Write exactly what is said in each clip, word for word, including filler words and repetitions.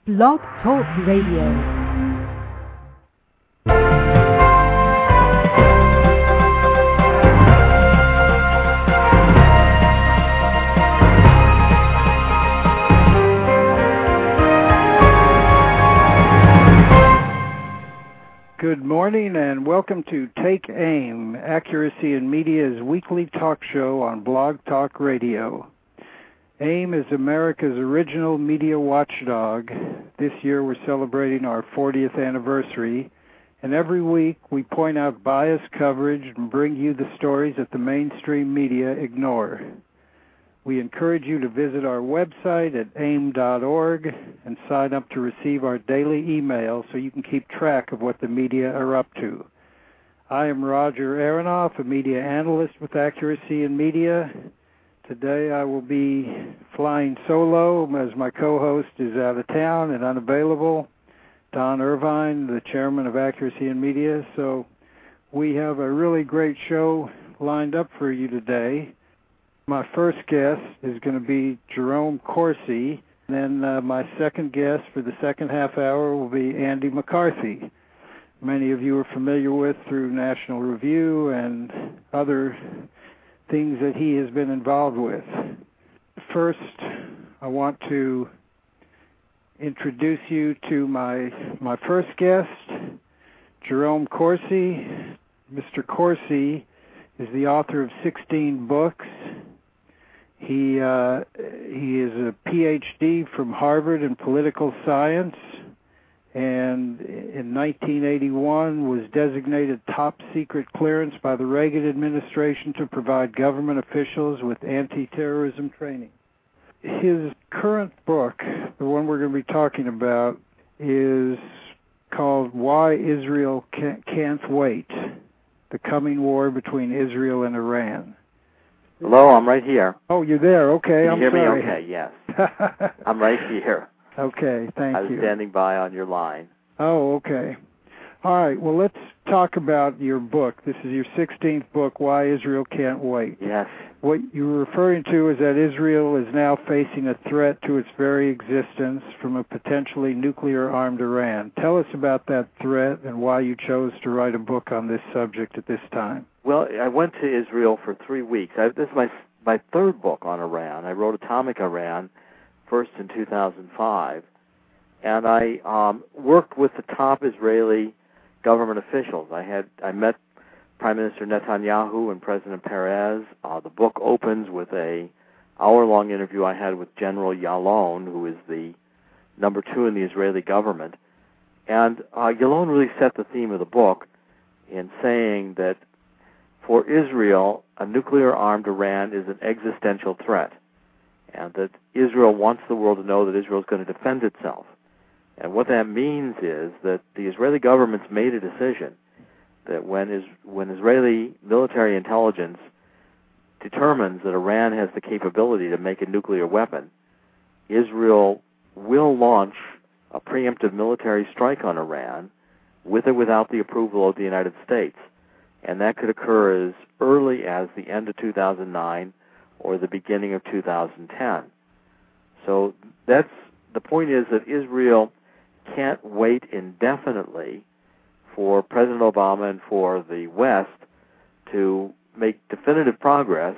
Blog Talk Radio. Good morning and welcome to Take Aim, Accuracy in Media's weekly talk show on Blog Talk Radio. AIM is America's original media watchdog. This year we're celebrating our fortieth anniversary, and every week we point out biased coverage and bring you the stories that the mainstream media ignore. We encourage you to visit our website at aim dot org and sign up to receive our daily email so you can keep track of what the media are up to. I am Roger Aronoff, a media analyst with Accuracy in Media. Today I will be flying solo as my co-host is out of town and unavailable, Don Irvine, the chairman of Accuracy in Media. So we have a really great show lined up for you today. My first guest is going to be Jerome Corsi. Then uh, my second guest for the second half hour will be Andy McCarthy. Many of you are familiar with through National Review and other things that he has been involved with. First, I want to introduce you to my my first guest, Jerome Corsi. Mister Corsi is the author of sixteen books. He uh, he is a P H D from Harvard in political science, and in nineteen eighty-one was designated top secret clearance by the Reagan administration to provide government officials with anti-terrorism training. His current book, the one we're going to be talking about, is called Why Israel Can't Wait, The Coming War Between Israel and Iran. Hello, I'm right here. Oh, you're there. Okay, Can I'm you hear sorry. me? Okay, yes. I'm right here. Okay, thank I was you. standing by on your line. Oh, okay. All right, well, let's talk about your book. This is your sixteenth book, Why Israel Can't Wait. Yes. What you're referring to is that Israel is now facing a threat to its very existence from a potentially nuclear-armed Iran. Tell us about that threat and why you chose to write a book on this subject at this time. Well, I went to Israel for three weeks. I, this is my my third book on Iran. I wrote Atomic Iran first in two thousand five, and I um, worked with the top Israeli government officials. I had I met Prime Minister Netanyahu and President Peres. Uh, the book opens with a hour-long interview I had with General Yalon, who is the number two in the Israeli government. And uh, Yalon really set the theme of the book in saying that for Israel, a nuclear-armed Iran is an existential threat, and that Israel wants the world to know that Israel is going to defend itself. And what that means is that the Israeli government's made a decision that when is when Israeli military intelligence determines that Iran has the capability to make a nuclear weapon, Israel will launch a preemptive military strike on Iran with or without the approval of the United States. And that could occur as early as the end of two thousand nine or the beginning of two thousand ten. So that's the point is that Israel can't wait indefinitely for President Obama and for the West to make definitive progress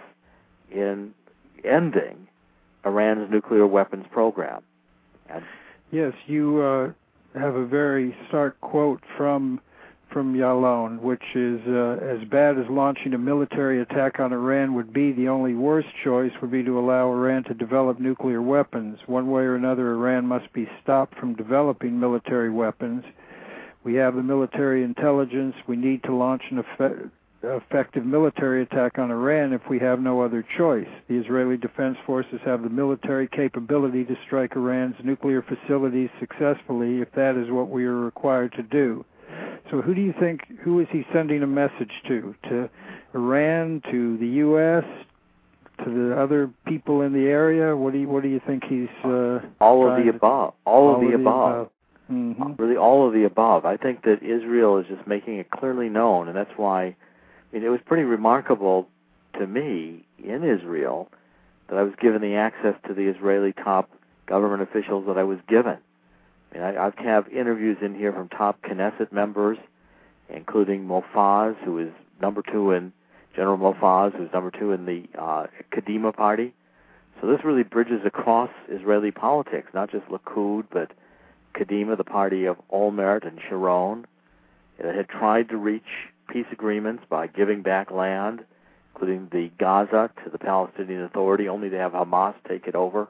in ending Iran's nuclear weapons program. And yes, you uh, have a very stark quote from from Yalon, which is, uh, as bad as launching a military attack on Iran would be, the only worst choice would be to allow Iran to develop nuclear weapons. One way or another, Iran must be stopped from developing military weapons. We have the military intelligence. We need to launch an effect, effective military attack on Iran if we have no other choice. The Israeli Defense Forces have the military capability to strike Iran's nuclear facilities successfully if that is what we are required to do. So who do you think, who is he sending a message to? To Iran, to the U S, to the other people in the area? What do you, what do you think he's uh, all of the above. All, all of the, the above. above. Mm-hmm. Really all of the above. I think that Israel is just making it clearly known, and that's why, I mean, it was pretty remarkable to me in Israel that I was given the access to the Israeli top government officials that I was given. I mean, I, I have interviews in here from top Knesset members, including Mofaz, who is number two in, General Mofaz, who's number two in the uh, Kadima party. So this really bridges across Israeli politics, not just Likud, but Kadima, the party of Olmert and Sharon. It had tried to reach peace agreements by giving back land, including the Gaza, to the Palestinian Authority, only to have Hamas take it over.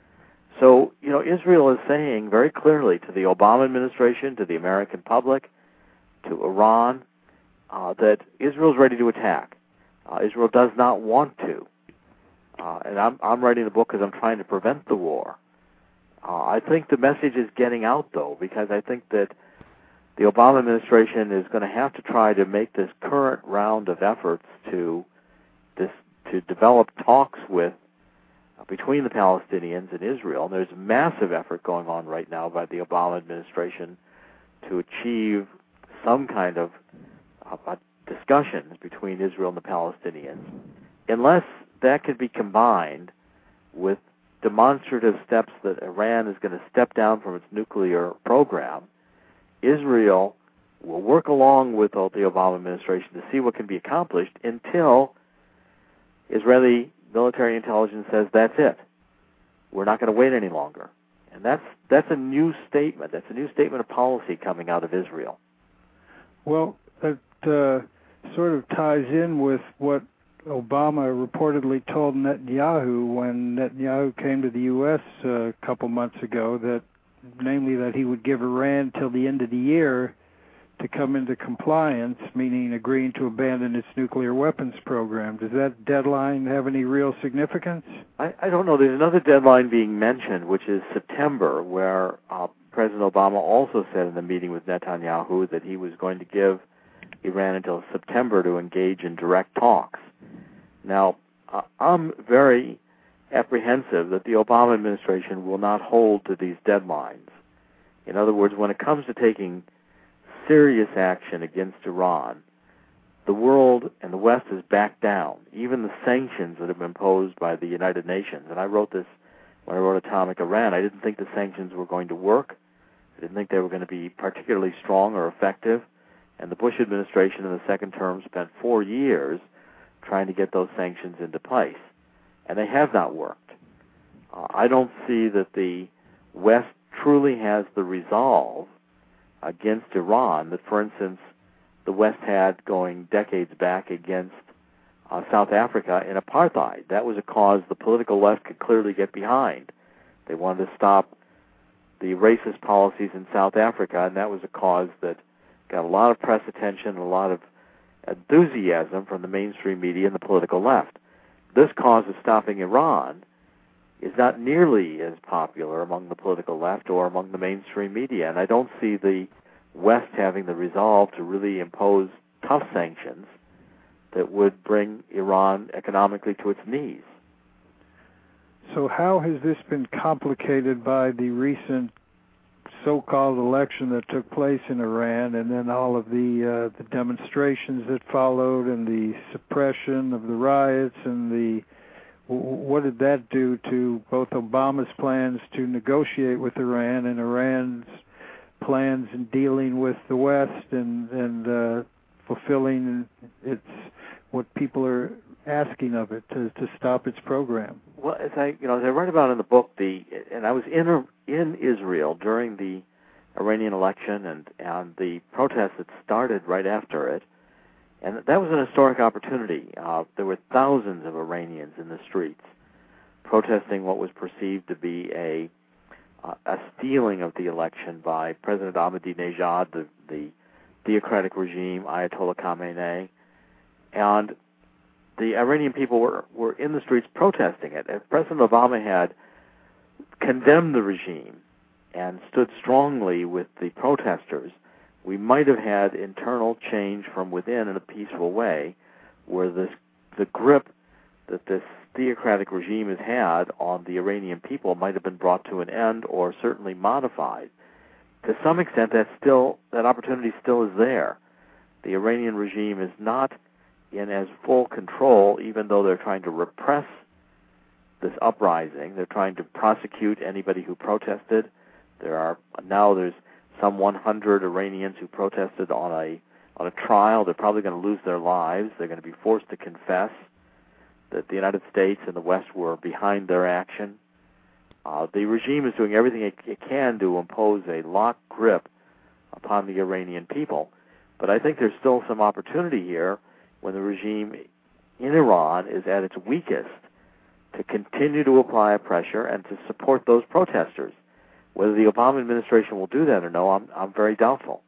So, you know, Israel is saying very clearly to the Obama administration, to the American public, to Iran, uh, that Israel is ready to attack. Uh, Israel does not want to. Uh, and I'm, I'm writing the book because I'm trying to prevent the war. Uh, I think the message is getting out, though, because I think that the Obama administration is going to have to try to make this current round of efforts to this to develop talks with uh, between the Palestinians and Israel. And there's a massive effort going on right now by the Obama administration to achieve some kind of uh, discussions between Israel and the Palestinians. Unless that can be combined with demonstrative steps that Iran is going to step down from its nuclear program, Israel will work along with the Obama administration to see what can be accomplished until Israeli military intelligence says that's it. We're not going to wait any longer. And that's that's a new statement. That's a new statement of policy coming out of Israel. Well, that uh, sort of ties in with what Obama reportedly told Netanyahu when Netanyahu came to the U S a couple months ago, that namely that he would give Iran till the end of the year to come into compliance, meaning agreeing to abandon its nuclear weapons program. Does that deadline have any real significance? I, I don't know. There's another deadline being mentioned, which is September, where uh, President Obama also said in the meeting with Netanyahu that he was going to give Iran until September to engage in direct talks. Now, uh, I'm very apprehensive that the Obama administration will not hold to these deadlines. In other words, when it comes to taking serious action against Iran, the world and the West has backed down. Even the sanctions that have been imposed by the United Nations, and I wrote this when I wrote Atomic Iran, I didn't think the sanctions were going to work. I didn't think they were going to be particularly strong or effective. And the Bush administration in the second term spent four years trying to get those sanctions into place. And they have not worked. Uh, I don't see that the West truly has the resolve against Iran that, for instance, the West had going decades back against uh, South Africa in apartheid. That was a cause the political left could clearly get behind. They wanted to stop the racist policies in South Africa, and that was a cause that got a lot of press attention and a lot of enthusiasm from the mainstream media and the political left. This cause of stopping Iran is not nearly as popular among the political left or among the mainstream media, and I don't see the West having the resolve to really impose tough sanctions that would bring Iran economically to its knees. So how has this been complicated by the recent so-called election that took place in Iran, and then all of the uh, the demonstrations that followed, and the suppression of the riots, and the what did that do to both Obama's plans to negotiate with Iran and Iran's plans in dealing with the West and and uh, fulfilling its what people are asking of it to to stop its program? Well, as I you know as I write about in the book, the and I was in in Israel during the Iranian election and and the protests that started right after it, and that was an historic opportunity. Uh, there were thousands of Iranians in the streets protesting what was perceived to be a uh, a stealing of the election by President Ahmadinejad, the the theocratic regime, Ayatollah Khamenei, and the Iranian people were, were in the streets protesting it. If President Obama had condemned the regime and stood strongly with the protesters, we might have had internal change from within in a peaceful way, where this the grip that this theocratic regime has had on the Iranian people might have been brought to an end or certainly modified. To some extent, that still that opportunity still is there. The Iranian regime is not in as full control, even though they're trying to repress this uprising. They're trying to prosecute anybody who protested. There are now there's some one hundred Iranians who protested on a on a trial. They're probably going to lose their lives. They're going to be forced to confess that the United States and the West were behind their action. Uh, the regime is doing everything it, it can to impose a lock grip upon the Iranian people. But I think there's still some opportunity here when the regime in Iran is at its weakest to continue to apply pressure and to support those protesters. Whether the Obama administration will do that or no, I'm I'm very doubtful.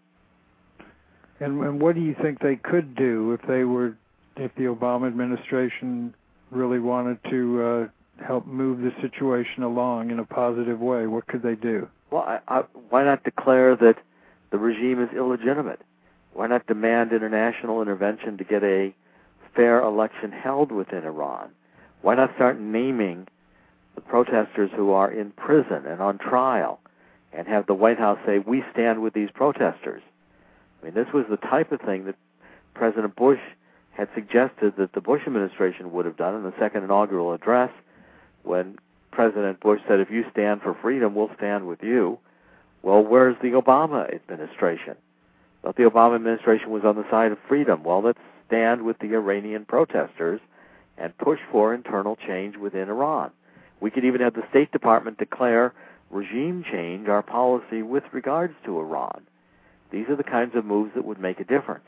And, and what do you think they could do if they were, if the Obama administration really wanted to uh, help move the situation along in a positive way? What could they do? Well, I, I, why not declare that the regime is illegitimate? Why not demand international intervention to get a fair election held within Iran? Why not start naming the protesters who are in prison and on trial and have the White House say, we stand with these protesters? I mean, this was the type of thing that President Bush had suggested that the Bush administration would have done in the second inaugural address when President Bush said, if you stand for freedom, we'll stand with you. Well, where's the Obama administration? But the Obama administration was on the side of freedom. Well, let's stand with the Iranian protesters and push for internal change within Iran. We could even have the State Department declare regime change our policy with regards to Iran. These are the kinds of moves that would make a difference.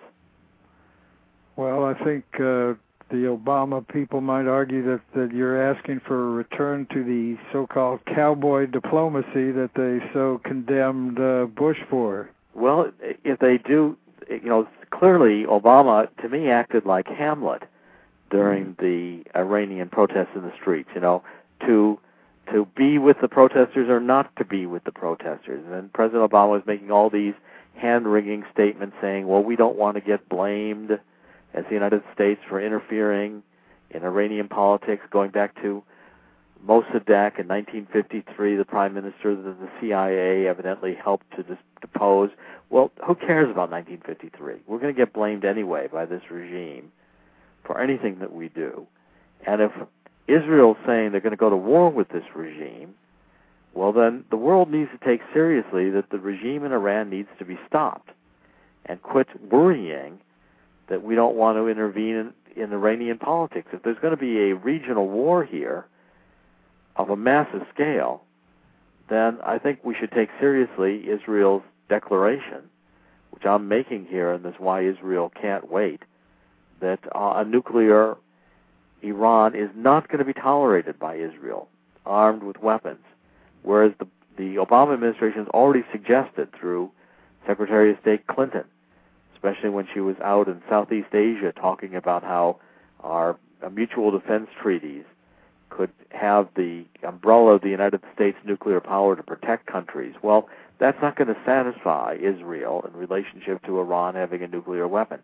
Well, I think uh, the Obama people might argue that, that you're asking for a return to the so-called cowboy diplomacy that they so condemned uh, Bush for. Well, if they do, you know, clearly Obama, to me, acted like Hamlet during the Iranian protests in the streets, you know, to to be with the protesters or not to be with the protesters. And then President Obama was making all these hand-wringing statements saying, well, we don't want to get blamed as the United States for interfering in Iranian politics, going back to Mossadegh in nineteen fifty-three, the prime minister that the C I A evidently helped to dis- depose. Well, who cares about nineteen fifty-three? We're going to get blamed anyway by this regime for anything that we do. And if Israel's saying they're going to go to war with this regime, well, then the world needs to take seriously that the regime in Iran needs to be stopped and quit worrying that we don't want to intervene in, in Iranian politics. If there's going to be a regional war here of a massive scale, then I think we should take seriously Israel's declaration, which I'm making here in this Why Israel Can't Wait, that uh, a nuclear Iran is not going to be tolerated by Israel, armed with weapons, whereas the, the Obama administration has already suggested through Secretary of State Clinton, especially when she was out in Southeast Asia talking about how our uh, mutual defense treaties could have the umbrella of the United States nuclear power to protect countries. Well, that's not going to satisfy Israel in relationship to Iran having a nuclear weapon.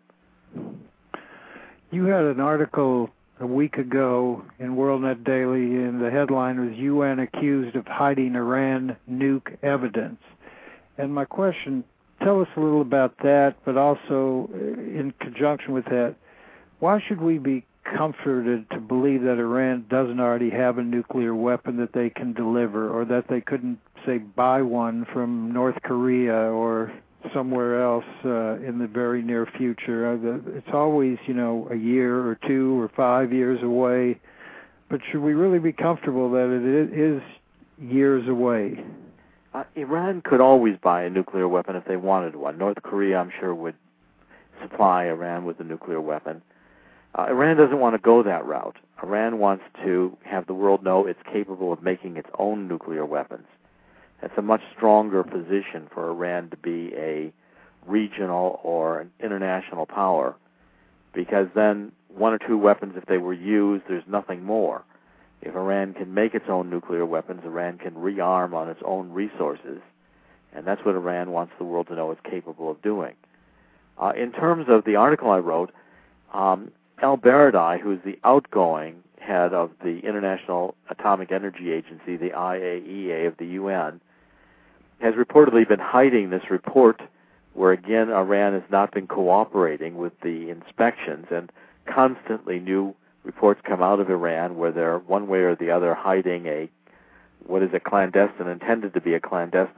You had an article a week ago in WorldNet Daily, and the headline was U N accused of hiding Iran nuke evidence. And my question, tell us a little about that, but also in conjunction with that, why should we be comforted to believe that Iran doesn't already have a nuclear weapon that they can deliver, or that they couldn't, say, buy one from North Korea or somewhere else uh, in the very near future? Uh, the, it's always, you know, a year or two or five years away, but should we really be comfortable that it is years away? Uh, Iran could always buy a nuclear weapon if they wanted one. North Korea, I'm sure, would supply Iran with a nuclear weapon. Uh, Iran doesn't want to go that route. Iran wants to have the world know it's capable of making its own nuclear weapons. That's a much stronger position for Iran to be a regional or an international power, because then one or two weapons, if they were used, there's nothing more. If Iran can make its own nuclear weapons, Iran can rearm on its own resources, and that's what Iran wants the world to know it's capable of doing. Uh, in terms of the article I wrote, um, El Baradei, who's the outgoing head of the International Atomic Energy Agency, the I A E A of the U N, has reportedly been hiding this report where, again, Iran has not been cooperating with the inspections, and constantly new reports come out of Iran where they're one way or the other hiding a, what is a clandestine, intended to be a clandestine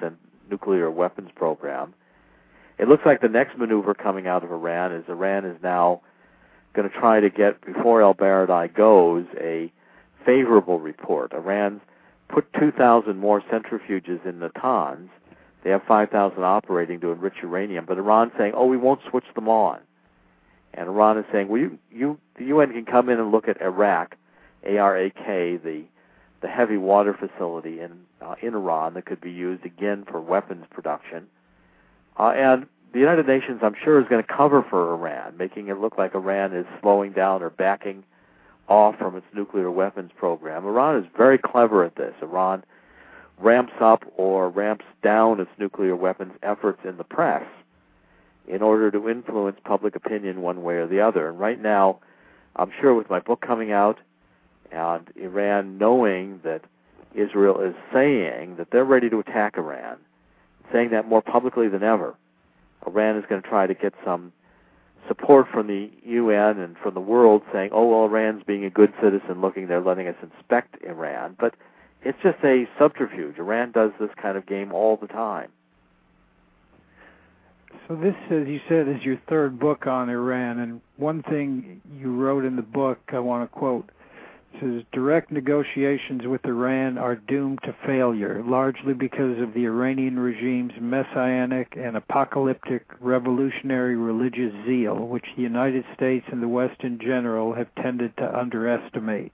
nuclear weapons program. It looks like the next maneuver coming out of Iran is Iran is now going to try to get, before El-Baradei goes, a favorable report. Iran's put two thousand more centrifuges in Natanz. They have five thousand operating to enrich uranium, but Iran's saying, oh, we won't switch them on. And Iran is saying, well, you, you, the U N can come in and look at Arak, A R A K, the the heavy water facility in uh, in Iran that could be used again for weapons production. Uh, and the United Nations, I'm sure, is going to cover for Iran, making it look like Iran is slowing down or backing off from its nuclear weapons program. Iran is very clever at this. Iran ramps up or ramps down its nuclear weapons efforts in the press in order to influence public opinion one way or the other. And right now, I'm sure with my book coming out and Iran knowing that Israel is saying that they're ready to attack Iran, saying that more publicly than ever, Iran is going to try to get some support from the U N and from the world saying, oh, well, Iran's being a good citizen, looking, they're letting us inspect Iran. But it's just a subterfuge. Iran does this kind of game all the time. So this, as you said, is your third book on Iran, and one thing you wrote in the book I want to quote. It says, direct negotiations with Iran are doomed to failure, largely because of the Iranian regime's messianic and apocalyptic revolutionary religious zeal, which the United States and the West in general have tended to underestimate.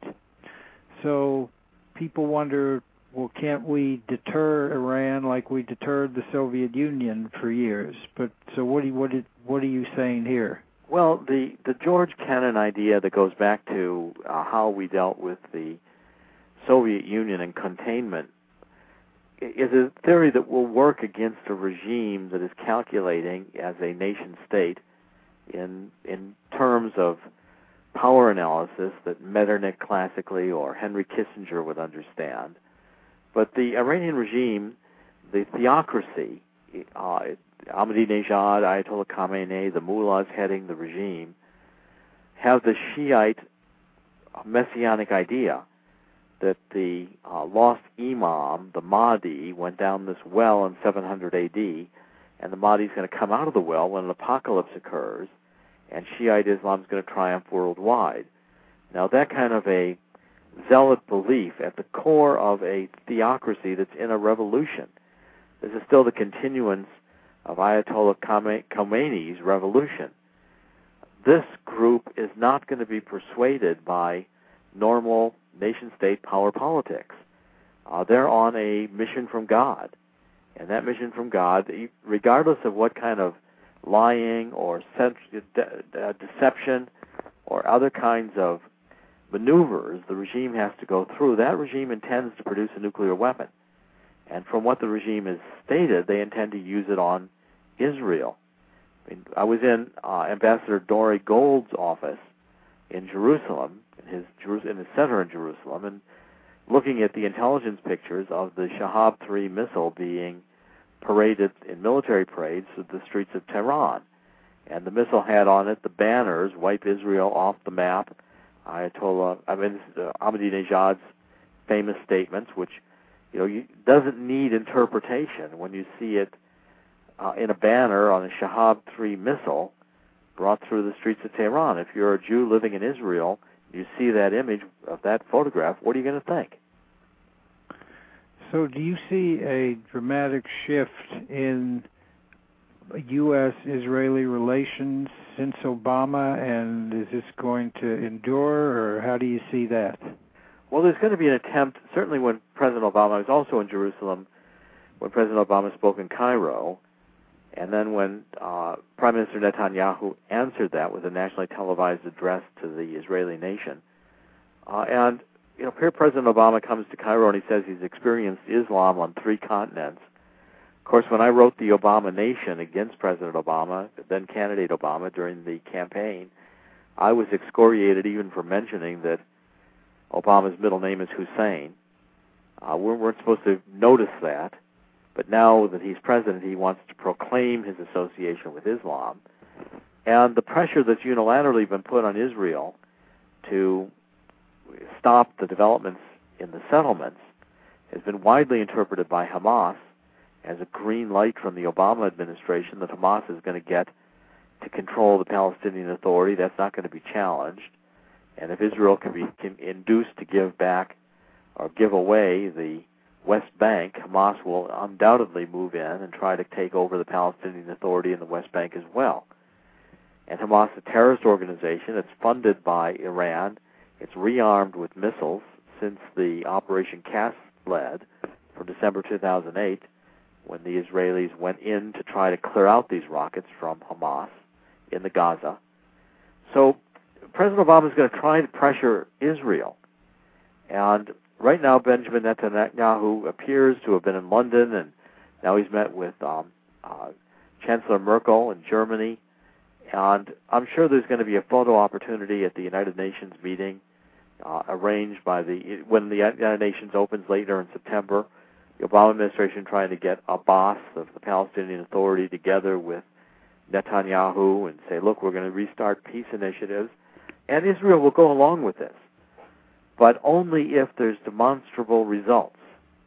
So people wonder, well, can't we deter Iran like we deterred the Soviet Union for years? But so what do you, what, did, what are you saying here? Well, the, the George Kennan idea that goes back to uh, how we dealt with the Soviet Union and containment is a theory that will work against a regime that is calculating as a nation state in in terms of power analysis that Metternich classically or Henry Kissinger would understand. But the Iranian regime, the theocracy, uh, Ahmadinejad, Ayatollah Khamenei, the mullahs heading the regime, have the Shiite messianic idea that the uh, lost imam, the Mahdi, went down this well in seven hundred A D, and the Mahdi is going to come out of the well when an apocalypse occurs, and Shiite Islam is going to triumph worldwide. Now, that kind of a zealot belief at the core of a theocracy that's in a revolution. This is still the continuance of Ayatollah Khomeini's revolution. This group is not going to be persuaded by normal nation-state power politics. Uh, they're on a mission from God. And that mission from God, regardless of what kind of lying or deception or other kinds of maneuvers the regime has to go through, that regime intends to produce a nuclear weapon. And from what the regime has stated, they intend to use it on Israel. I mean, I was in uh, Ambassador Dore Gold's office in Jerusalem, in his, in his center in Jerusalem, and looking at the intelligence pictures of the Shahab three missile being paraded in military parades through the streets of Tehran. And the missile had on it the banners, wipe Israel off the map, Ayatollah, I mean, uh, Ahmadinejad's famous statements, which, you know, you, doesn't need interpretation when you see it uh, in a banner on a Shahab three missile brought through the streets of Tehran. If you're a Jew living in Israel, you see that image of that photograph, what are you going to think? So do you see a dramatic shift in U S Israeli relations since Obama, and is this going to endure, or how do you see that? Well, there's going to be an attempt, certainly when President Obama, I was also in Jerusalem when President Obama spoke in Cairo, and then when uh, Prime Minister Netanyahu answered that with a nationally televised address to the Israeli nation. Uh, and, you know, here President Obama comes to Cairo and he says he's experienced Islam on three continents. Of course, when I wrote the Obama Nation against President Obama, then candidate Obama, during the campaign, I was excoriated even for mentioning that Obama's middle name is Hussein. Uh, we weren't supposed to notice that, but now that he's president, he wants to proclaim his association with Islam. And the pressure that's unilaterally been put on Israel to stop the developments in the settlements has been widely interpreted by Hamas as a green light from the Obama administration that Hamas is going to get to control the Palestinian Authority. That's not going to be challenged. And if Israel can be can induced to give back or give away the West Bank, Hamas will undoubtedly move in and try to take over the Palestinian Authority in the West Bank as well. And Hamas, a terrorist organization, it's funded by Iran. It's rearmed with missiles since the Operation Cast Lead from December two thousand eight, when the Israelis went in to try to clear out these rockets from Hamas in the Gaza. So President Obama is going to try to pressure Israel. And right now, Benjamin Netanyahu appears to have been in London, and now he's met with um, uh, Chancellor Merkel in Germany. And I'm sure there's going to be a photo opportunity at the United Nations meeting uh, arranged by the, when the United Nations opens later in September, the Obama administration trying to get Abbas of the Palestinian Authority together with Netanyahu and say, look, we're going to restart peace initiatives, and Israel will go along with this, but only if there's demonstrable results.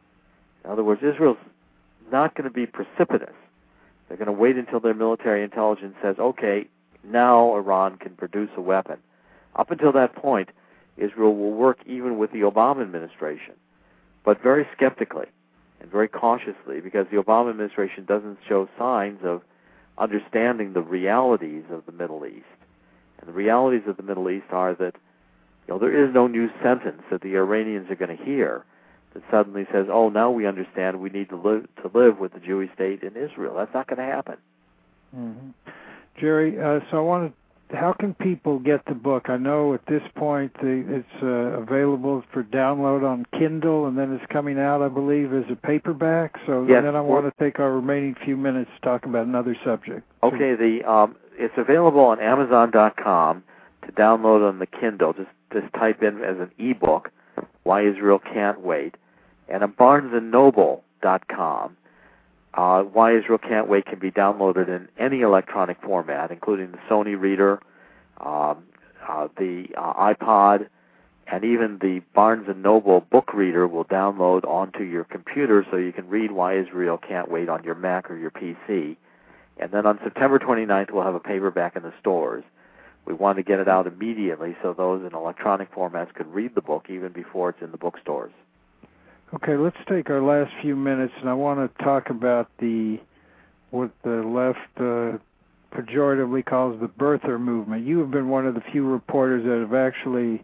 In other words, Israel's not going to be precipitous. They're going to wait until their military intelligence says, okay, now Iran can produce a weapon. Up until that point, Israel will work even with the Obama administration, but very skeptically and very cautiously, because the Obama administration doesn't show signs of understanding the realities of the Middle East. And the realities of the Middle East are that, you know, there is no new sentence that the Iranians are going to hear that suddenly says, oh, now we understand we need to live to live with the Jewish state in Israel. That's not going to happen. Mm-hmm. Jerry, uh, so I wanted, how can people get the book? I know at this point the, it's uh, available for download on Kindle, and then it's coming out, I believe, as a paperback. So yes, then I want to take our remaining few minutes to talk about another subject. Okay, the um, it's available on Amazon dot com to download on the Kindle. Just just type in as an ebook, Why Israel Can't Wait. And on Barnes and Noble dot com, uh, Why Israel Can't Wait can be downloaded in any electronic format, including the Sony Reader, um, uh, the uh, iPod, and even the Barnes and Noble book reader will download onto your computer so you can read Why Israel Can't Wait on your Mac or your P C. And then on September twenty-ninth, we'll have a paperback in the stores. We want to get it out immediately so those in electronic formats could read the book even before it's in the bookstores. Okay, let's take our last few minutes, and I want to talk about the what the left uh, pejoratively calls the birther movement. You have been one of the few reporters that have actually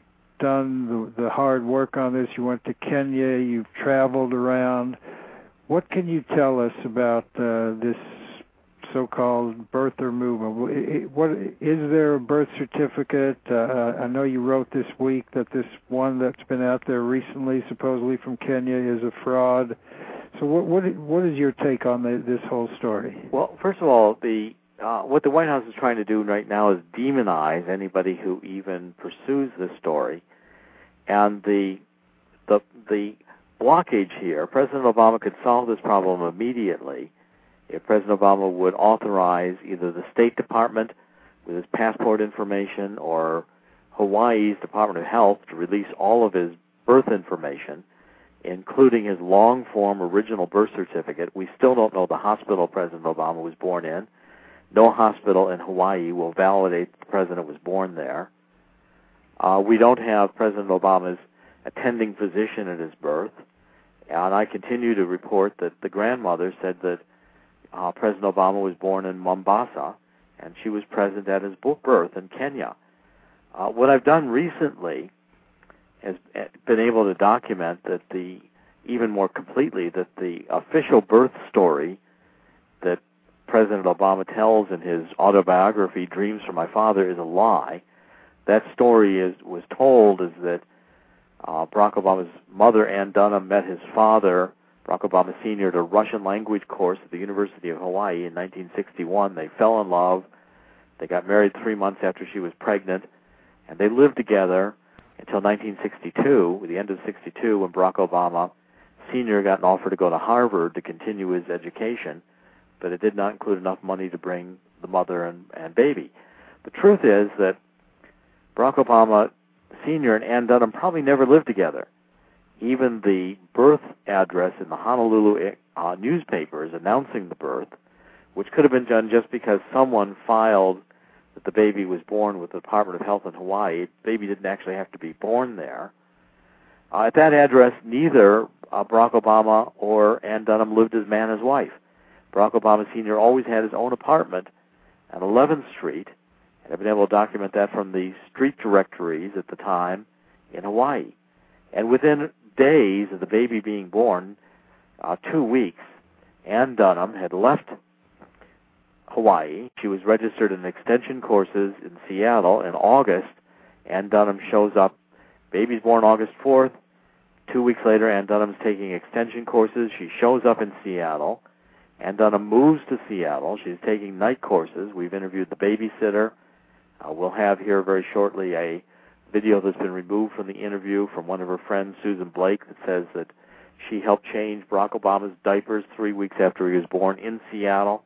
done the, the hard work on this. You went to Kenya, you've traveled around. What can you tell us about uh, this so-called birther movement? What is there a birth certificate? Uh, I know you wrote this week that this one that's been out there recently, supposedly from Kenya, is a fraud. So what what what is your take on the, this whole story? Well, first of all, the uh, what the White House is trying to do right now is demonize anybody who even pursues this story, and the the the blockage here. President Obama could solve this problem immediately if President Obama would authorize either the State Department with his passport information or Hawaii's Department of Health to release all of his birth information, including his long-form original birth certificate. We still don't know the hospital President Obama was born in. No hospital in Hawaii will validate that the president was born there. Uh, we don't have President Obama's attending physician at his birth. And I continue to report that the grandmother said that Uh, President Obama was born in Mombasa, and she was present at his birth in Kenya. Uh, what I've done recently has been able to document that the, even more completely, that the official birth story that President Obama tells in his autobiography, Dreams from My Father, is a lie. That story is was told is that uh, Barack Obama's mother, Ann Dunham, met his father, Barack Obama Senior, at a Russian language course at the University of Hawaii in nineteen sixty-one. They fell in love. They got married three months after she was pregnant, and they lived together until nineteen sixty-two, at the end of sixty-two, when Barack Obama Senior got an offer to go to Harvard to continue his education, but it did not include enough money to bring the mother and, and baby. The truth is that Barack Obama Senior and Ann Dunham probably never lived together. Even the birth address in the Honolulu uh, newspapers announcing the birth, which could have been done just because someone filed that the baby was born with the Department of Health in Hawaii. The baby didn't actually have to be born there. Uh, at that address, neither uh, Barack Obama or Ann Dunham lived as man as wife. Barack Obama Senior always had his own apartment on eleventh Street, and I've been able to document that from the street directories at the time in Hawaii. And within days of the baby being born, uh, two weeks, Ann Dunham had left Hawaii. She was registered in extension courses in Seattle. In August, Ann Dunham shows up. Baby's born August fourth. Two weeks later, Ann Dunham's taking extension courses. She shows up in Seattle. Ann Dunham moves to Seattle. She's taking night courses. We've interviewed the babysitter. Uh, we'll have here very shortly a video that's been removed from the interview from one of her friends, Susan Blake, that says that she helped change Barack Obama's diapers three weeks after he was born in Seattle.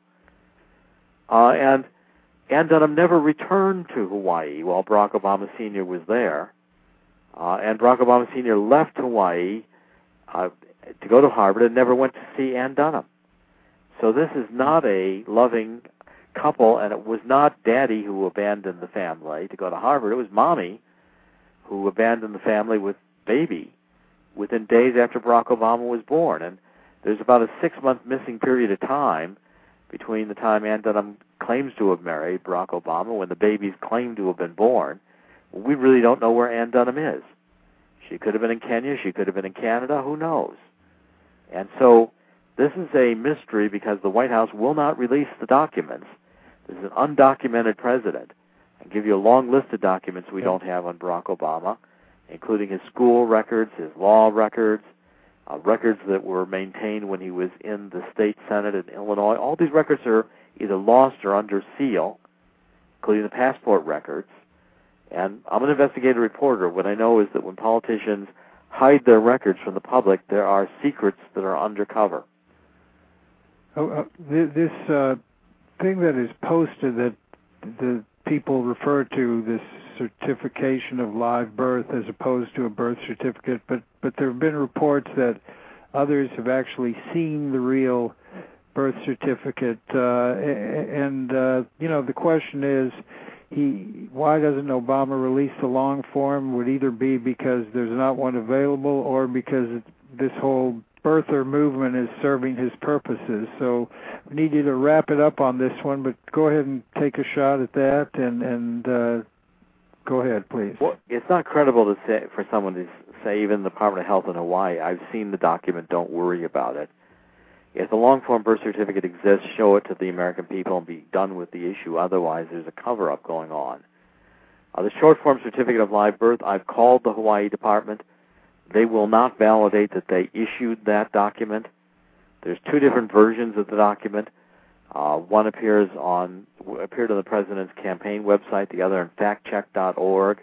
Uh, and Ann Dunham never returned to Hawaii while Barack Obama Senior was there. Uh, and Barack Obama Senior left Hawaii uh, to go to Harvard and never went to see Ann Dunham. So this is not a loving couple, and it was not Daddy who abandoned the family to go to Harvard. It was Mommy who abandoned the family with Baby within days after Barack Obama was born. And there's about a six-month missing period of time between the time Ann Dunham claims to have married Barack Obama when the babies claim to have been born. We really don't know where Ann Dunham is. She could have been in Kenya. She could have been in Canada. Who knows? And so this is a mystery because the White House will not release the documents. This is an undocumented president. I'll give you a long list of documents we don't have on Barack Obama, including his school records, his law records, uh, records that were maintained when he was in the state Senate in Illinois. All these records are either lost or under seal, including the passport records. And I'm an investigative reporter. What I know is that when politicians hide their records from the public, there are secrets that are undercover. Oh, uh, th- this uh, thing that is posted that the people refer to, this certification of live birth as opposed to a birth certificate, but, but there have been reports that others have actually seen the real birth certificate. Uh, and, uh, you know, the question is, He, why doesn't Obama release the long form? Would either be because there's not one available or because this whole birther movement is serving his purposes. So we need you to wrap it up on this one, but go ahead and take a shot at that, and, and uh, go ahead, please. Well, it's not credible to say for someone to say, even the Department of Health in Hawaii, I've seen the document, don't worry about it. If the long-form birth certificate exists, show it to the American people and be done with the issue. Otherwise, there's a cover-up going on. Uh, the short-form certificate of live birth, I've called the Hawaii Department. They will not validate that they issued that document. There's two different versions of the document. Uh, one appears on appeared on the President's campaign website, the other on fact check dot org.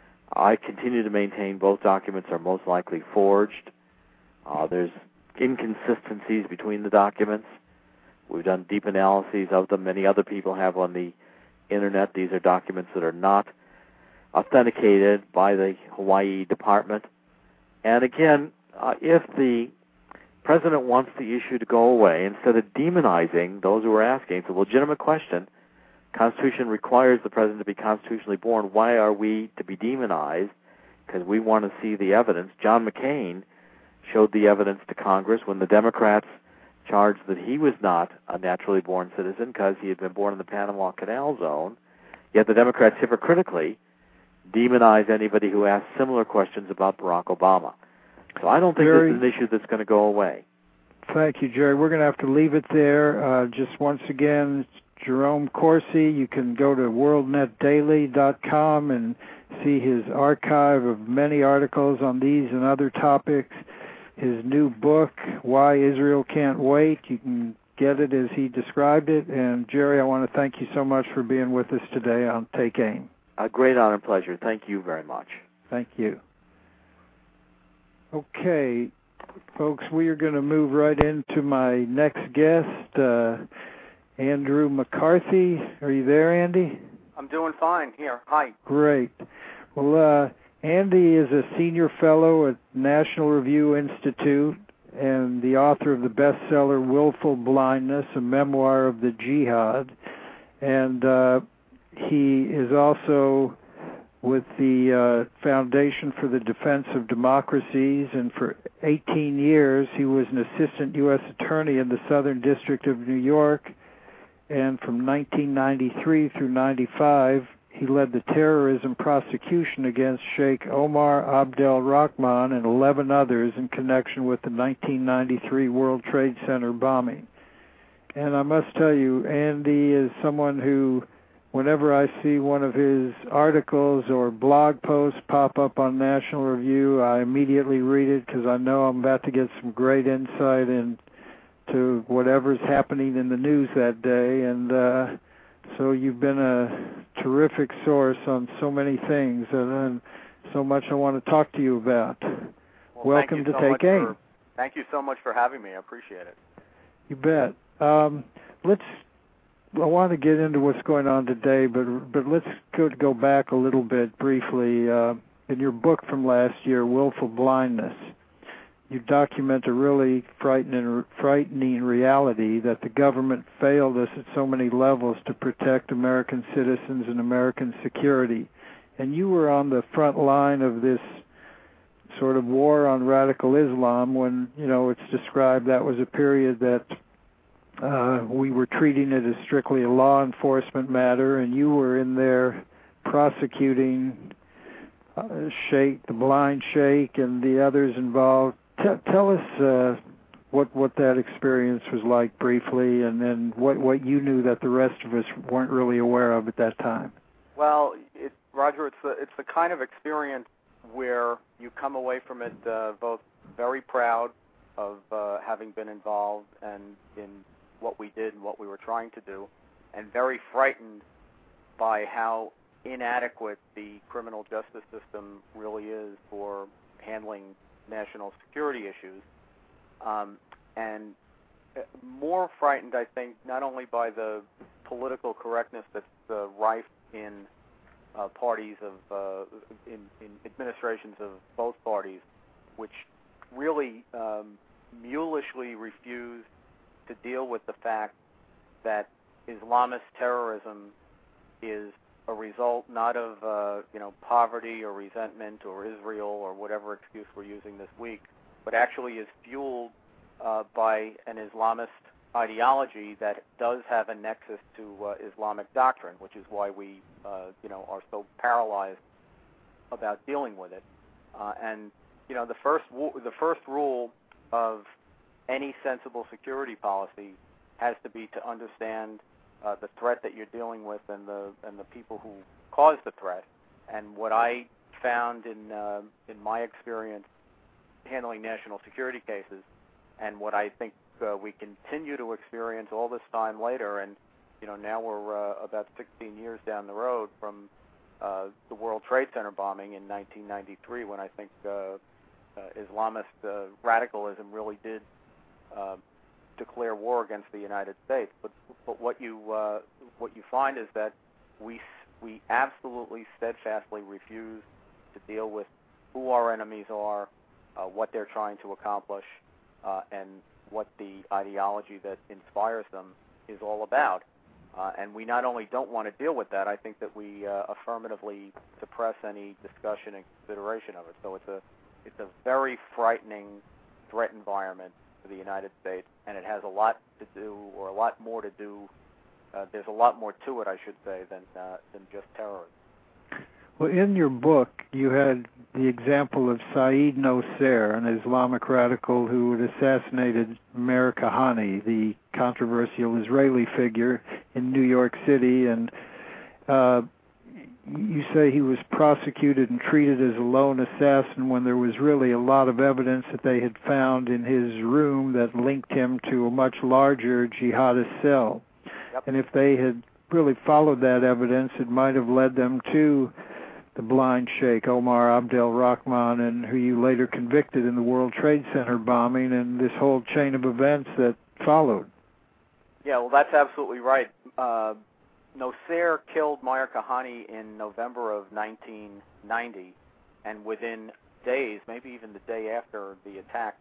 I continue to maintain both documents are most likely forged. Uh, there's inconsistencies between the documents. We've done deep analyses of them. Many other people have on the Internet. These are documents that are not authenticated by the Hawaii Department. And again, uh, if the President wants the issue to go away, instead of demonizing those who are asking, it's a legitimate question. Constitution requires the President to be constitutionally born. Why are we to be demonized? Because we want to see the evidence. John McCain showed the evidence to Congress when the Democrats charged that he was not a naturally born citizen because he had been born in the Panama Canal Zone. Yet the Democrats hypocritically demonize anybody who asks similar questions about Barack Obama. So I don't think Jerry, this is an issue that's going to go away. Thank you, Jerry. We're going to have to leave it there. Uh, just once again, it's Jerome Corsi. You can go to world net daily dot com and see his archive of many articles on these and other topics. His new book, Why Israel Can't Wait. You can get it as he described it. And, Jerry, I want to thank you so much for being with us today on Take Aim. A great honor and pleasure. Thank you very much. Thank you. Okay, folks, we are going to move right into my next guest, uh, Andrew McCarthy. Are you there, Andy? I'm doing fine here. Hi. Great. Well, uh, Andy is a senior fellow at National Review Institute and the author of the bestseller Willful Blindness, a memoir of the jihad. And uh, he is also with the uh, Foundation for the Defense of Democracies, and for eighteen years he was an assistant U S attorney in the Southern District of New York, and from nineteen ninety-three through ninety-five he led the terrorism prosecution against Sheikh Omar Abdel Rahman and eleven others in connection with the nineteen ninety-three World Trade Center bombing. And I must tell you, Andy is someone who, whenever I see one of his articles or blog posts pop up on National Review, I immediately read it because I know I'm about to get some great insight into whatever's happening in the news that day. And uh, so you've been a terrific source on so many things, and, and so much I want to talk to you about. Well, Welcome to so Take Aim. For, thank you so much for having me. I appreciate it. You bet. Um, let's. I want to get into what's going on today, but but let's go go back a little bit briefly. Uh, in your book from last year, Willful Blindness, you document a really frightening frightening reality that the government failed us at so many levels to protect American citizens and American security. And you were on the front line of this sort of war on radical Islam when, you know, it's described that was a period that Uh, we were treating it as strictly a law enforcement matter, and you were in there prosecuting uh, Sheikh, the blind Sheikh, and the others involved. T- tell us uh, what what that experience was like briefly, and then what, what you knew that the rest of us weren't really aware of at that time. Well, it, Roger, it's the, it's the kind of experience where you come away from it uh, both very proud of uh, having been involved and in what we did and what we were trying to do, and very frightened by how inadequate the criminal justice system really is for handling national security issues. Um, and more frightened, I think, not only by the political correctness that's uh, rife in uh, parties of, uh, in, in administrations of both parties, which really um, mulishly refused to deal with the fact that Islamist terrorism is a result not of uh, you know poverty or resentment or Israel or whatever excuse we're using this week, but actually is fueled uh, by an Islamist ideology that does have a nexus to uh, Islamic doctrine, which is why we uh, you know are so paralyzed about dealing with it. Uh, and you know the first the first rule of any sensible security policy has to be to understand uh, the threat that you're dealing with and the and the people who cause the threat. And what I found in uh, in my experience handling national security cases, and what I think uh, we continue to experience all this time later, and you know now we're uh, about sixteen years down the road from uh, the World Trade Center bombing in nineteen ninety-three, when I think uh, uh, Islamist uh, radicalism really did Uh, declare war against the United States. But but what you uh, what you find is that we we absolutely steadfastly refuse to deal with who our enemies are, uh, what they're trying to accomplish, uh, and what the ideology that inspires them is all about. Uh, and we not only don't want to deal with that, I think that we uh, affirmatively suppress any discussion and consideration of it. So it's a it's a very frightening threat environment for the United States, and it has a lot to do, or a lot more to do. Uh, there's a lot more to it, I should say, than uh, than just terrorism. Well, in your book, you had the example of Saeed Nosser, an Islamic radical who had assassinated Meir Kahane, the controversial Israeli figure in New York City, and uh, you say he was prosecuted and treated as a lone assassin when there was really a lot of evidence that they had found in his room that linked him to a much larger jihadist cell. Yep. And if they had really followed that evidence, it might have led them to the blind Sheikh Omar Abdel Rahman, and who you later convicted in the World Trade Center bombing, and this whole chain of events that followed. Yeah, well, that's absolutely right. Uh, Nosser killed Meir Kahane in November of nineteen ninety, and within days, maybe even the day after the attack,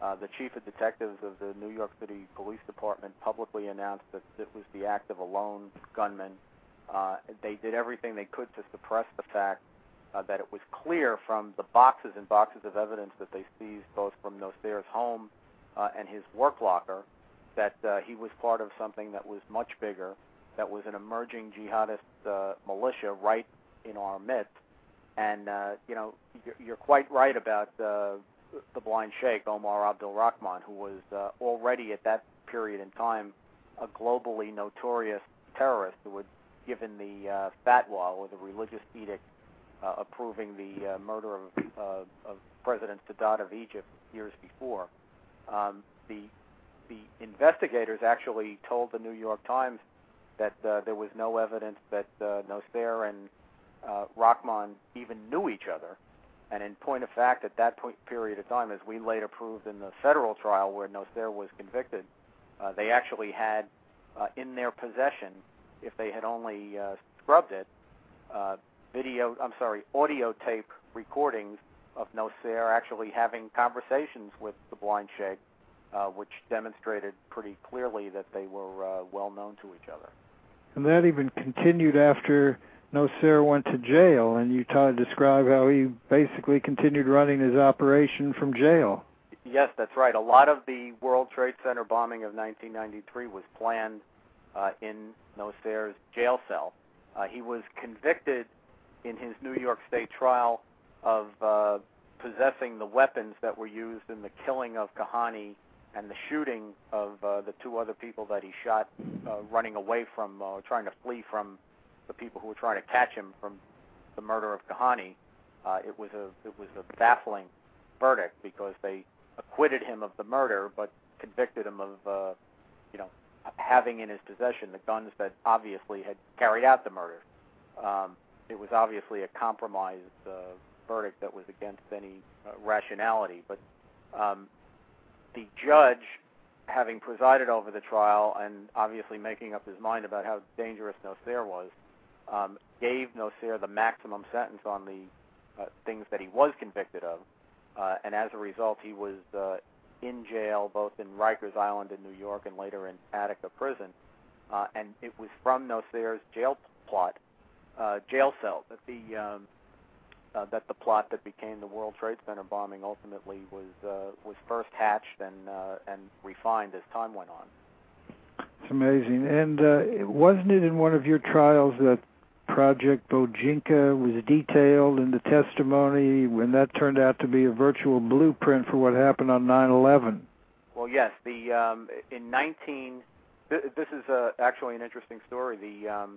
Uh, the chief of detectives of the New York City Police Department publicly announced that it was the act of a lone gunman. Uh, they did everything they could to suppress the fact uh, that it was clear from the boxes and boxes of evidence that they seized both from Nosair's home uh, and his work locker that uh, he was part of something that was much bigger, that was an emerging jihadist uh, militia right in our midst. And, uh, you know, you're, you're quite right about uh, the blind sheikh, Omar Abdul Rahman, who was uh, already at that period in time a globally notorious terrorist who had given the uh, fatwa, or the religious edict, uh, approving the uh, murder of, uh, of President Sadat of Egypt years before. Um, the, the investigators actually told the New York Times that uh, there was no evidence that uh, Nosair and uh, Rahman even knew each other. And in point of fact, at that point, period of time, as we later proved in the federal trial where Nosair was convicted, uh, they actually had uh, in their possession, if they had only uh, scrubbed it, uh, video, I'm sorry, audio tape recordings of Nosair actually having conversations with the blind sheikh, uh, which demonstrated pretty clearly that they were uh, well known to each other. And that even continued after Nosair went to jail, and you t- describe how he basically continued running his operation from jail. Yes, that's right. A lot of the World Trade Center bombing of nineteen ninety-three was planned uh, in Nosair's jail cell. Uh, he was convicted in his New York State trial of uh, possessing the weapons that were used in the killing of Kahani and the shooting of uh, the two other people that he shot uh, running away from, uh, trying to flee from the people who were trying to catch him from the murder of Kahani. Uh, it was a it was a baffling verdict because they acquitted him of the murder, but convicted him of uh, you know having in his possession the guns that obviously had carried out the murder. Um, it was obviously a compromised uh, verdict that was against any uh, rationality. But um, the judge, having presided over the trial and obviously making up his mind about how dangerous Nosair was, Um, gave Nosair the maximum sentence on the uh, things that he was convicted of, uh, and as a result, he was uh, in jail both in Rikers Island in New York and later in Attica Prison. Uh, and it was from Nosair's jail plot, uh, jail cell, that the um, uh, that the plot that became the World Trade Center bombing ultimately was uh, was first hatched and uh, and refined as time went on. It's amazing. And uh, wasn't it in one of your trials that Project Bojinka was detailed in the testimony when that turned out to be a virtual blueprint for what happened on nine eleven? Well, yes. The um, in nineteen, th- this is uh, actually an interesting story. The um,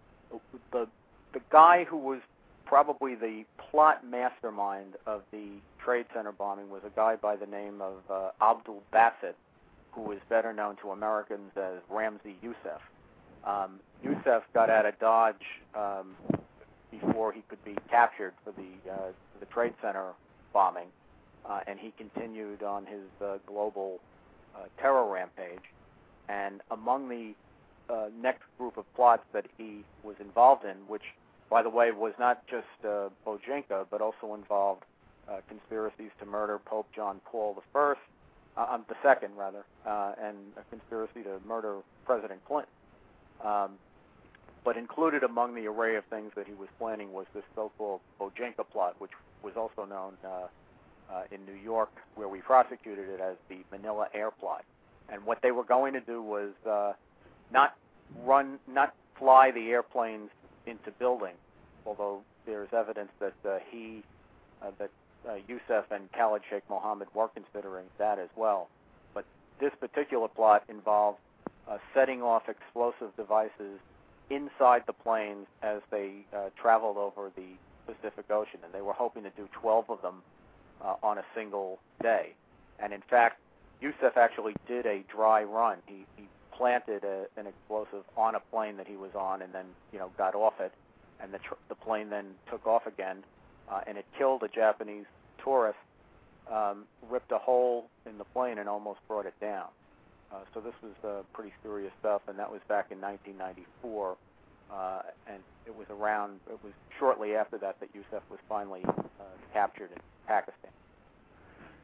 the the guy who was probably the plot mastermind of the Trade Center bombing was a guy by the name of uh, Abdul Basit, who was better known to Americans as Ramzi Youssef. Um, Youssef got out of Dodge um, before he could be captured for the uh, the Trade Center bombing, uh, and he continued on his uh, global uh, terror rampage. And among the uh, next group of plots that he was involved in, which, by the way, was not just uh, Bojinka, but also involved uh, conspiracies to murder Pope John Paul the First, uh, um, the Second rather, uh, and a conspiracy to murder President Clinton. Um, but included among the array of things that he was planning was this so-called Bojinka plot, which was also known uh, uh, in New York, where we prosecuted it as the Manila Air Plot. And what they were going to do was uh, not run, not fly the airplanes into buildings, although there's evidence that uh, he, uh, that uh, Youssef and Khalid Sheikh Mohammed were considering that as well. But this particular plot involved uh, setting off explosive devices inside the planes as they uh, traveled over the Pacific Ocean, and they were hoping to do twelve of them uh, on a single day. And in fact, Youssef actually did a dry run. He, he planted a, an explosive on a plane that he was on, and then you know got off it, and the tr- the plane then took off again, uh, and it killed a Japanese tourist, um, ripped a hole in the plane, and almost brought it down. Uh, so this was uh, pretty serious stuff, and that was back in nineteen ninety-four, uh, and it was around, it was shortly after that that Youssef was finally uh, captured in Pakistan.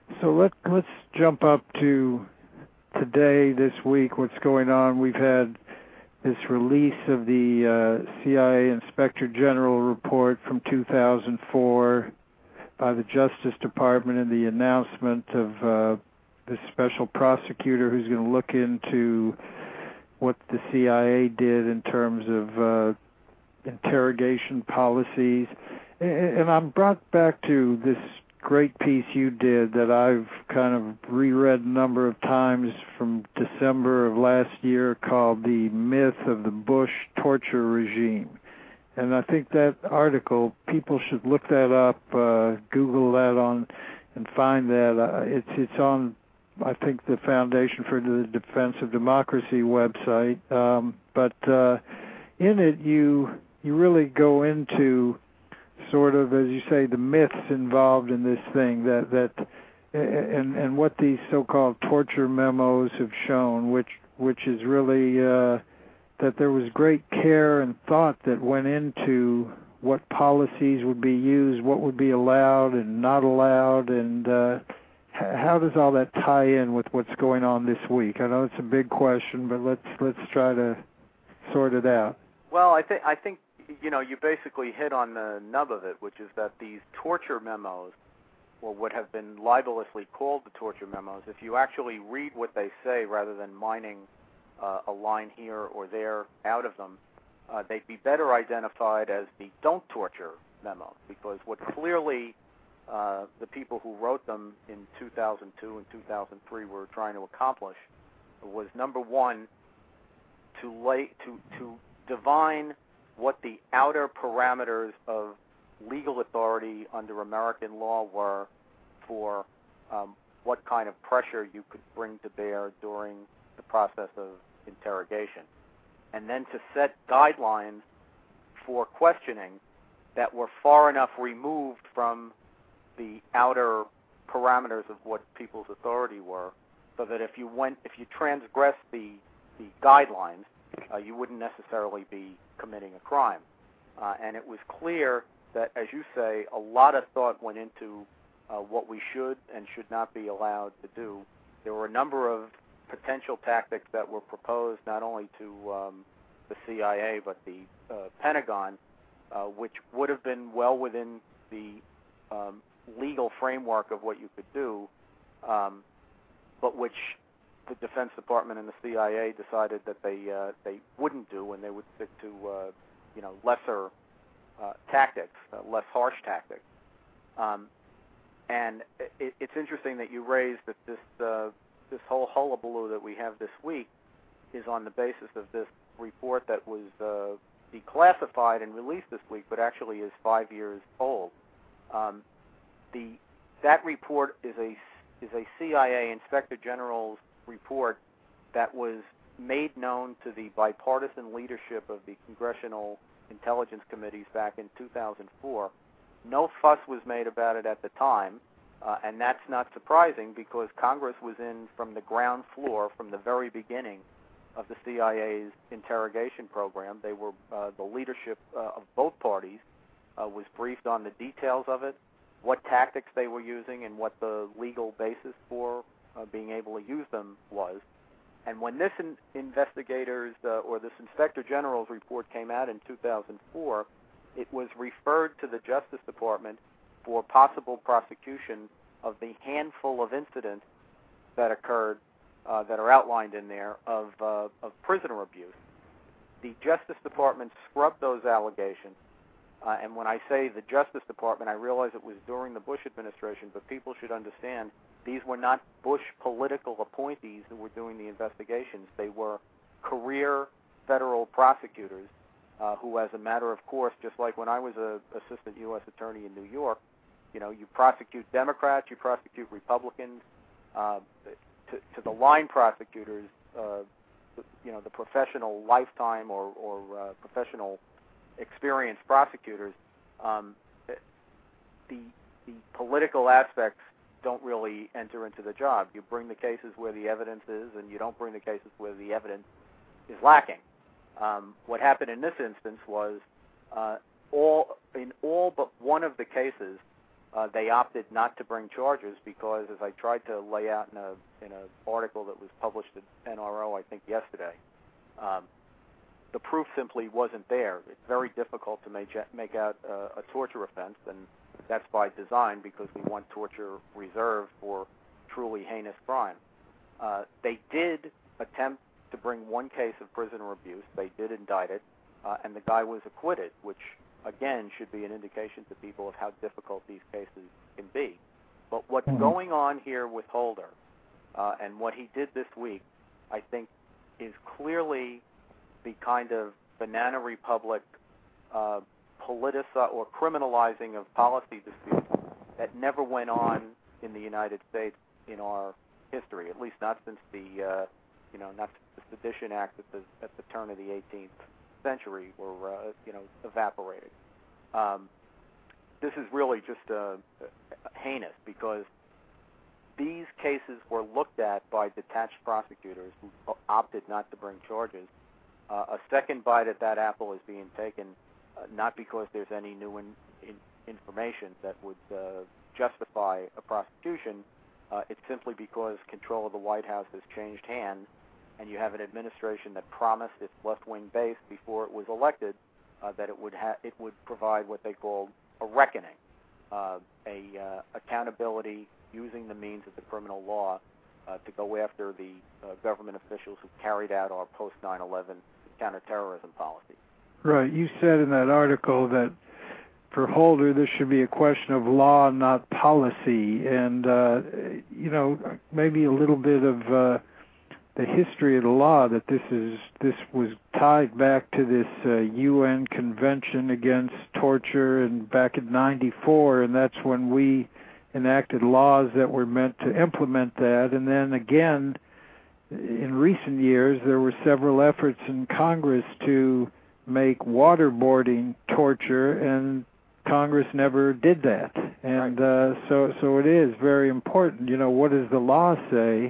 So let, let's jump up to today, this week, what's going on. We've had this release of the uh, C I A Inspector General report from two thousand four by the Justice Department and the announcement of uh, this special prosecutor who's going to look into what the C I A did in terms of uh, interrogation policies. And I'm brought back to this great piece you did that I've kind of reread a number of times from December of last year called The Myth of the Bush Torture Regime. And I think that article, people should look that up, uh, Google that on, and find that. Uh, it's it's on, I think, the Foundation for the Defense of Democracy website. Um, but uh, in it, you you really go into sort of, as you say, the myths involved in this thing, that that and and what these so-called torture memos have shown, which which is really uh, that there was great care and thought that went into what policies would be used, what would be allowed and not allowed, and uh, how does all that tie in with what's going on this week? I know it's a big question, but let's let's try to sort it out. Well, I think I think. You know, you basically hit on the nub of it, which is that these torture memos, or what have been libelously called the torture memos, if you actually read what they say rather than mining uh, a line here or there out of them, uh, they'd be better identified as the don't torture memos, because what clearly uh, the people who wrote them in two thousand two and two thousand three were trying to accomplish was, number one, to lay to to divine what the outer parameters of legal authority under American law were for um, what kind of pressure you could bring to bear during the process of interrogation, and then to set guidelines for questioning that were far enough removed from the outer parameters of what people's authority were, so that if you went, if you transgressed the the guidelines, uh, you wouldn't necessarily be committing a crime. Uh, and it was clear that, as you say, a lot of thought went into uh, what we should and should not be allowed to do. There were a number of potential tactics that were proposed not only to um, the C I A but the uh, Pentagon, uh, which would have been well within the um, legal framework of what you could do, um, but which the Defense Department and the C I A decided that they uh, they wouldn't do, and they would stick to uh, you know lesser uh, tactics, uh, less harsh tactics. Um, and it, it's interesting that you raised that this uh, this whole hullabaloo that we have this week is on the basis of this report that was uh, declassified and released this week, but actually is five years old. Um, the that report is a is a C I A Inspector General's report that was made known to the bipartisan leadership of the Congressional Intelligence Committees back in two thousand four. No fuss was made about it at the time, uh, and that's not surprising because Congress was in from the ground floor, from the very beginning of the C I A's interrogation program. They were uh, the leadership uh, of both parties uh, was briefed on the details of it, what tactics they were using, and what the legal basis for Uh, being able to use them was. And when this in, investigators uh, or this Inspector General's report came out in two thousand four, it was referred to the Justice Department for possible prosecution of the handful of incidents that occurred uh, that are outlined in there of, uh, of prisoner abuse. The Justice Department scrubbed those allegations. Uh, and when I say the Justice Department, I realize it was during the Bush administration, but people should understand these were not Bush political appointees who were doing the investigations. They were career federal prosecutors uh, who, as a matter of course, just like when I was an assistant U S attorney in New York, you know, you prosecute Democrats, you prosecute Republicans. Uh, to, to the line prosecutors, uh, you know, the professional lifetime or, or uh, professional experienced prosecutors, um, the the political aspects don't really enter into the job. You bring the cases where the evidence is, and you don't bring the cases where the evidence is lacking. Um, what happened in this instance was uh, all in all but one of the cases, uh, they opted not to bring charges because, as I tried to lay out in a in an article that was published at N R O, I think yesterday, um, the proof simply wasn't there. It's very difficult to make make out uh, a torture offense, and that's by design because we want torture reserved for truly heinous crime. Uh, they did attempt to bring one case of prisoner abuse. They did indict it, uh, and the guy was acquitted, which, again, should be an indication to people of how difficult these cases can be. But what's mm-hmm. going on here with Holder uh, and what he did this week, I think, is clearly the kind of banana republic uh, politici- or criminalizing of policy disputes that never went on in the United States in our history, at least not since the, uh, you know, not since the Sedition Act at the, at the turn of the eighteenth century were, uh, you know, evaporated. Um, this is really just uh, heinous because these cases were looked at by detached prosecutors who opted not to bring charges. Uh, a second bite at that apple is being taken, uh, not because there's any new in, in information that would uh, justify a prosecution. Uh, it's simply because control of the White House has changed hands, and you have an administration that promised its left-wing base before it was elected uh, that it would ha- it would provide what they called a reckoning, uh, a uh, accountability using the means of the criminal law uh, to go after the uh, government officials who carried out our post nine eleven counterterrorism policy. Right. You said in that article that for Holder, this should be a question of law, not policy, and uh, you know, maybe a little bit of uh, the history of the law, that this is this was tied back to this uh, U N Convention Against Torture, and back in ninety-four, and that's when we enacted laws that were meant to implement that. And then again, in recent years, there were several efforts in Congress to make waterboarding torture, and Congress never did that. And right. uh, so so it is very important, you know, what does the law say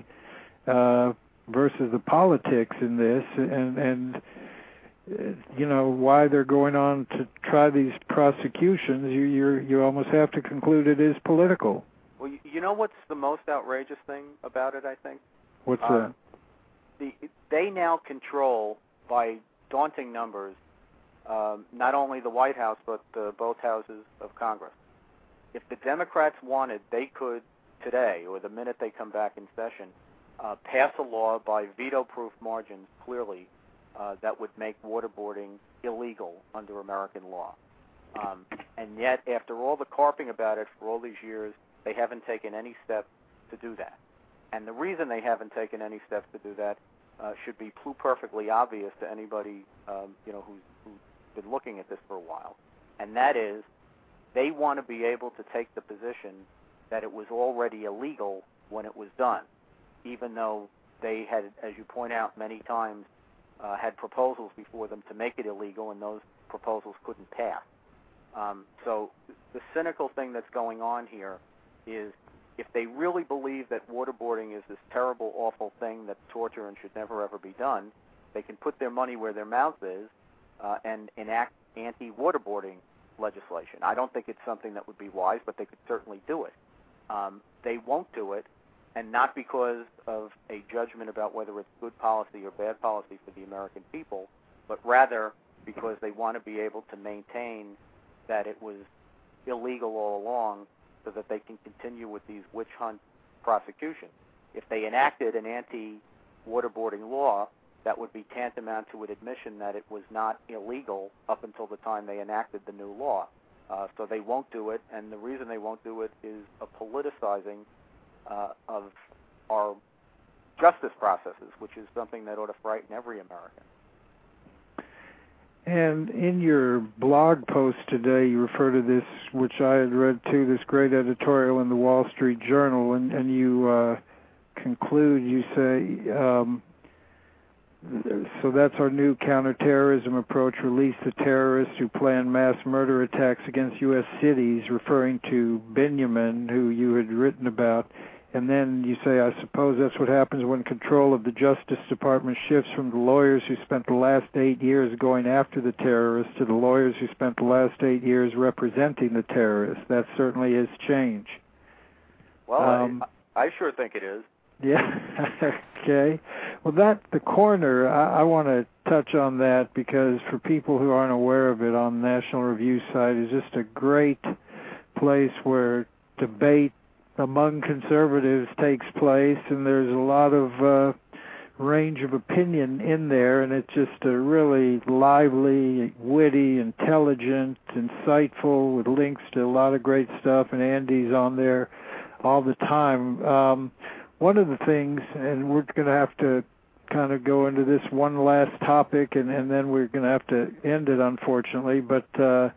uh, versus the politics in this, and, and uh, you know, why they're going on to try these prosecutions. You you're, you almost have to conclude it is political. Well, you know what's the most outrageous thing about it, I think? What's uh, that? The, they now control, by daunting numbers, Um, not only the White House, but uh, both houses of Congress. If the Democrats wanted, they could today, or the minute they come back in session, uh, pass a law by veto-proof margins, clearly, uh, that would make waterboarding illegal under American law. Um, and yet, after all the carping about it for all these years, they haven't taken any steps to do that. And the reason they haven't taken any steps to do that uh, should be perfectly obvious to anybody, um, you know, who's, who's been looking at this for a while, and that is they want to be able to take the position that it was already illegal when it was done, even though they had, as you point out many times, uh, had proposals before them to make it illegal, and those proposals couldn't pass. Um, so the cynical thing that's going on here is if they really believe that waterboarding is this terrible, awful thing that's torture and should never, ever be done, they can put their money where their mouth is Uh, and enact anti-waterboarding legislation. I don't think it's something that would be wise, but they could certainly do it. Um, they won't do it, and not because of a judgment about whether it's good policy or bad policy for the American people, but rather because they want to be able to maintain that it was illegal all along so that they can continue with these witch hunt prosecutions. If they enacted an anti-waterboarding law, that would be tantamount to an admission that it was not illegal up until the time they enacted the new law. Uh, so they won't do it, and the reason they won't do it is a politicizing uh, of our justice processes, which is something that ought to frighten every American. And in your blog post today, you refer to this, which I had read too, this great editorial in the Wall Street Journal, and, and you uh, conclude, you say, um, so that's our new counterterrorism approach, release the terrorists who plan mass murder attacks against U S cities, referring to Benjamin, who you had written about. And then you say, I suppose that's what happens when control of the Justice Department shifts from the lawyers who spent the last eight years going after the terrorists to the lawyers who spent the last eight years representing the terrorists. That certainly is change. Well, um, I, I sure think it is. Yeah. Okay. Well, that the corner, I, I want to touch on that because for people who aren't aware of it, on the National Review site is just a great place where debate among conservatives takes place, and there's a lot of uh, range of opinion in there, and it's just a really lively, witty, intelligent, insightful, with links to a lot of great stuff, and Andy's on there all the time. Um, one of the things, and we're going to have to kind of go into this one last topic, and, and then we're going to have to end it, unfortunately, but uh,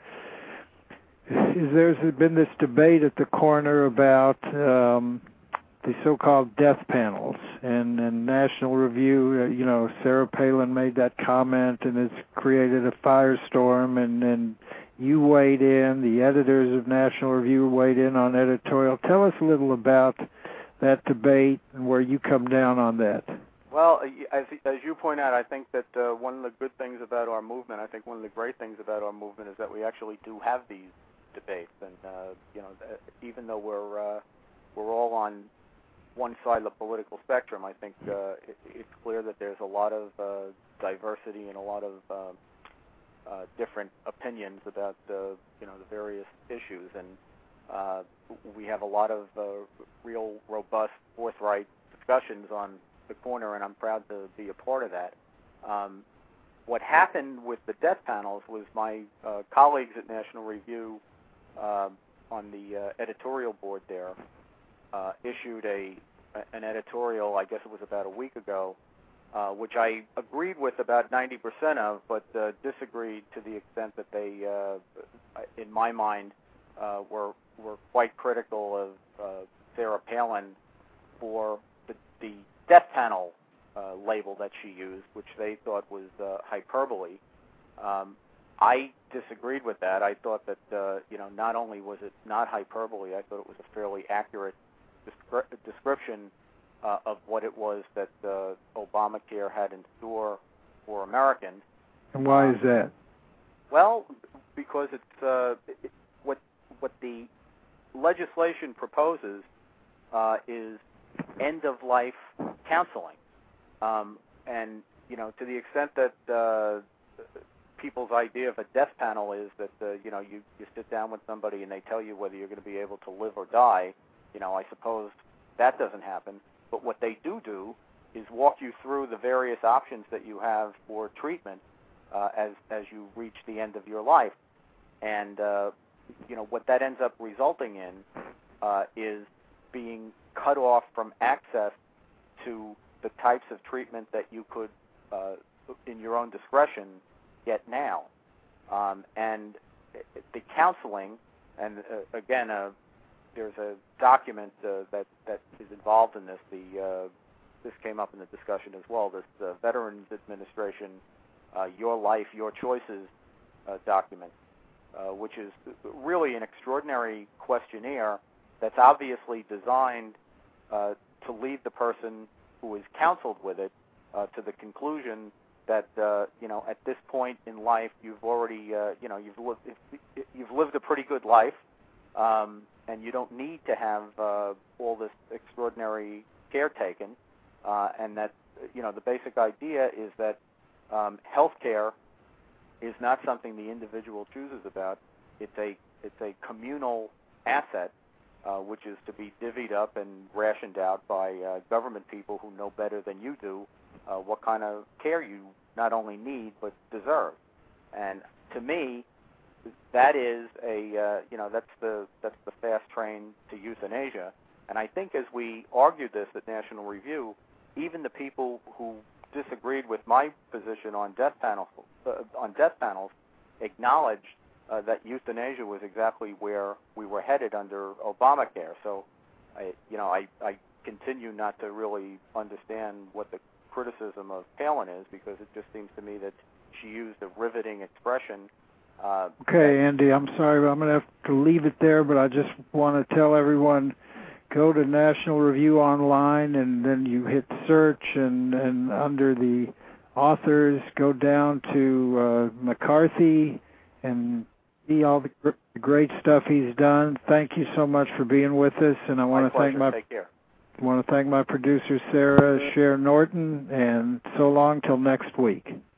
is there's been this debate at the corner about um, the so-called death panels, and, and National Review, uh, you know, Sarah Palin made that comment, and it's created a firestorm, and, and you weighed in, the editors of National Review weighed in on editorial. Tell us a little about that debate and where you come down on that. Well, as, as you point out, I think that uh, one of the good things about our movement, I think one of the great things about our movement is that we actually do have these debates, and uh, you know, even though we're uh, we're all on one side of the political spectrum, I think uh, it, it's clear that there's a lot of uh, diversity and a lot of uh, uh, different opinions about uh, you know, the various issues, and uh, we have a lot of uh, real robust, forthright discussions on the corner, and I'm proud to be a part of that. Um, what happened with the death panels was my uh, colleagues at National Review uh, on the uh, editorial board there uh, issued a an editorial, I guess it was about a week ago, uh, which I agreed with about ninety percent of, but uh, disagreed to the extent that they, uh, in my mind, uh, were were quite critical of uh, Sarah Palin for the, the death panel uh, label that she used, which they thought was uh, hyperbole. Um, I disagreed with that. I thought that, uh, you know, not only was it not hyperbole, I thought it was a fairly accurate descri- description uh, of what it was that uh, Obamacare had in store for Americans. And why um, is that? Well, because it's uh, it, what what the legislation proposes uh, is end-of-life counseling, um, and you know, to the extent that uh, people's idea of a death panel is that uh, you know, you, you sit down with somebody and they tell you whether you're going to be able to live or die. You know, I suppose that doesn't happen. But what they do do is walk you through the various options that you have for treatment uh, as as you reach the end of your life, and uh, you know, what that ends up resulting in uh, is being cut off from access to the types of treatment that you could, uh, in your own discretion, get now. Um, and the counseling, and uh, again, uh, there's a document uh, that, that is involved in this. The uh, this came up in the discussion as well. This uh, Veterans Administration, uh, Your Life, Your Choices uh, document, uh, which is really an extraordinary questionnaire that's obviously designed uh, to lead the person who is counseled with it uh, to the conclusion that uh, you know, at this point in life you've already uh, you know, you've lived you've lived a pretty good life, um, and you don't need to have uh, all this extraordinary care taken, uh, and that, you know, the basic idea is that um, health care is not something the individual chooses about. It's a it's a communal asset, uh, which is to be divvied up and rationed out by uh, government people who know better than you do uh, what kind of care you not only need but deserve. And to me, that is a uh, you know, that's the that's the fast train to euthanasia. And I think as we argued this at National Review, even the people who disagreed with my position on death panels uh, on death panels acknowledged uh, that euthanasia was exactly where we were headed under Obamacare. So, I, you know, I, I continue not to really understand what the criticism of Palin is, because it just seems to me that she used a riveting expression. Uh, okay, Andy, I'm sorry, but I'm going to have to leave it there, but I just want to tell everyone, go to National Review Online, and then you hit search, and, and under the authors, go down to uh, McCarthy and see all the gr- great stuff he's done. Thank you so much for being with us, and I want to thank my Take care. want to thank my producer Sarah Cher Norton, and so long till next week.